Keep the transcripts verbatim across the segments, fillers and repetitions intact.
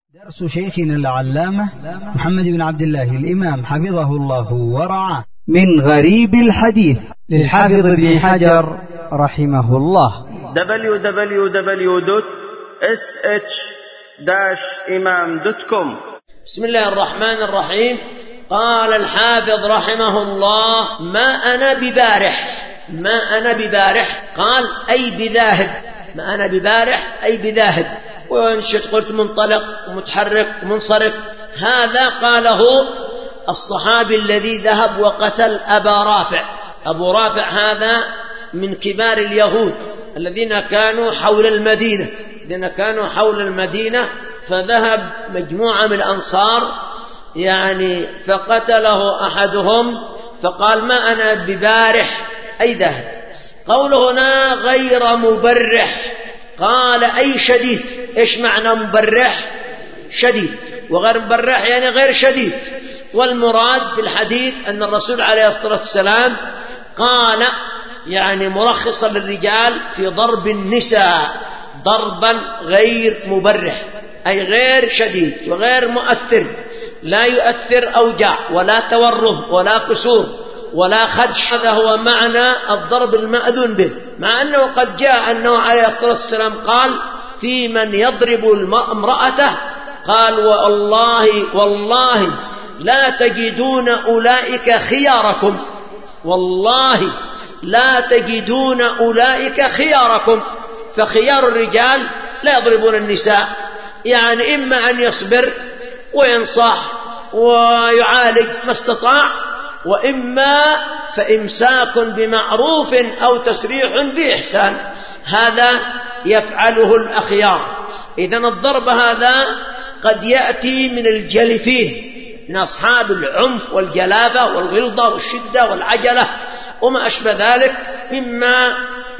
درس شيخنا العلامة محمد بن عبد الله الإمام حفظه الله ورعاه من غريب الحديث للحافظ ابن حجر رحمه الله. دبليو دبليو دبليو دوت إس إتش إمام دوت كوم. بسم الله الرحمن الرحيم. قال الحافظ رحمه الله: ما أنا ببارح، ما أنا ببارح قال أي بذاهب، ما أنا ببارح أي بذاهب، وانشد قلت منطلق ومتحرك ومنصرف. هذا قاله الصحابي الذي ذهب وقتل أبا رافع. أبو رافع هذا من كبار اليهود الذين كانوا حول المدينة، الذين كانوا حول المدينة فذهب مجموعة من الأنصار يعني فقتله أحدهم، فقال ما أنا ببارح أي ذاهب. قوله هنا غير مبرح قال أي شديد. إيش معنى مبرح؟ شديد، وغير مبرح يعني غير شديد. والمراد في الحديث أن الرسول عليه الصلاة والسلام قال يعني مرخصا للرجال في ضرب النساء ضربا غير مبرح، أي غير شديد وغير مؤثر، لا يؤثر أوجاع ولا تورم ولا كسور ولا خدش. هذا هو معنى الضرب المأذون به، مع أنه قد جاء أنه عليه الصلاة والسلام قال في من يضرب امرأته قال والله والله لا تجدون أولئك خياركم، والله لا تجدون أولئك خياركم. فخيار الرجال لا يضربون النساء، يعني إما أن يصبر وينصح ويعالج ما استطاع، وإما فإمساك بمعروف أو تسريح بإحسان، هذا يفعله الأخيار. إذن الضرب هذا قد يأتي من الجلفين، من أصحاب العنف والجلافة والغلظة والشدة والعجلة وما أشبه ذلك مما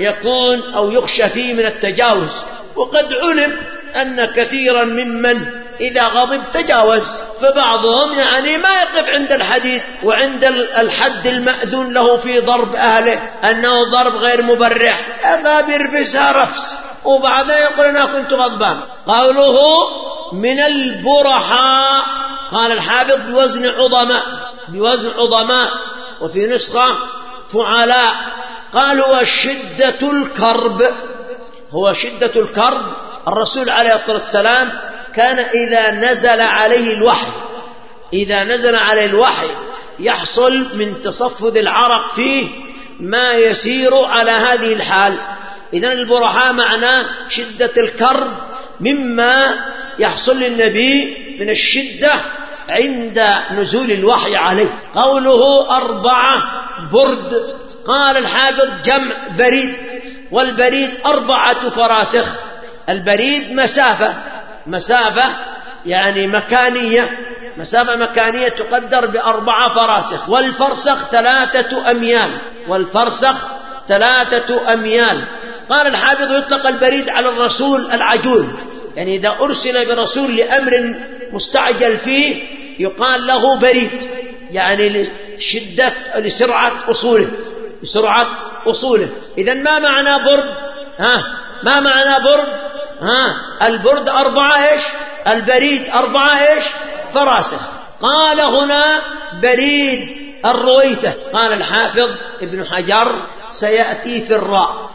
يكون أو يخشى فيه من التجاوز. وقد علم أن كثيرا ممن إذا غضب تجاوز، فبعضهم يعني ما يقف عند الحديث وعند الحد المأذون له في ضرب أهله أنه ضرب غير مبرح، هذا بيرفسها رفس وبعدها يقول أنا كنت غضبان. قوله من البرحاء قال الحافظ بوزن عظماء، بوزن عظماء، وفي نسخة فعلاء. قال هو شدة الكرب، هو شدة الكرب. الرسول عليه الصلاة والسلام كان إذا نزل عليه الوحي، إذا نزل عليه الوحي يحصل من تصفد العرق فيه ما يسير على هذه الحال. إذن البرحاء معناه شدة الكرب مما يحصل للنبي من الشدة عند نزول الوحي عليه. قوله أربعة برد قال الحافظ جمع بريد، والبريد أربعة فراسخ. البريد مسافة، مسافة يعني مكانية، مسافة مكانية تقدر بأربعة فراسخ. والفرسخ ثلاثة أميال، والفرسخ ثلاثة أميال. قال الحافظ يطلق البريد على الرسول العجول، يعني إذا أرسل برسول لأمر مستعجل فيه يقال له بريد، يعني لشدة لسرعة أصوله، لسرعة أصوله. إذن ما معنى برد؟ ها ما معنى برد؟ ها البرد أربعة إيش؟ البريد أربعة إيش؟ فراسخ. قال هنا بريد الرويته. قال الحافظ ابن حجر سيأتي في الراء،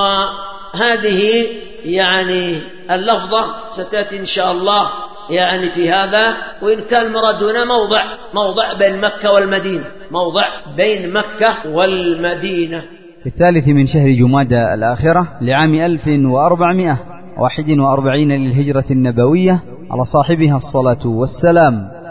وهذه يعني اللفظة ستأتي إن شاء الله يعني في هذا. وإن كان المراد هنا موضع، موضع بين مكة والمدينة، موضع بين مكة والمدينة. في الثالث من شهر جمادى الآخرة لعام ألف وأربعمائة وواحد وأربعين للهجرة النبوية على صاحبها الصلاة والسلام.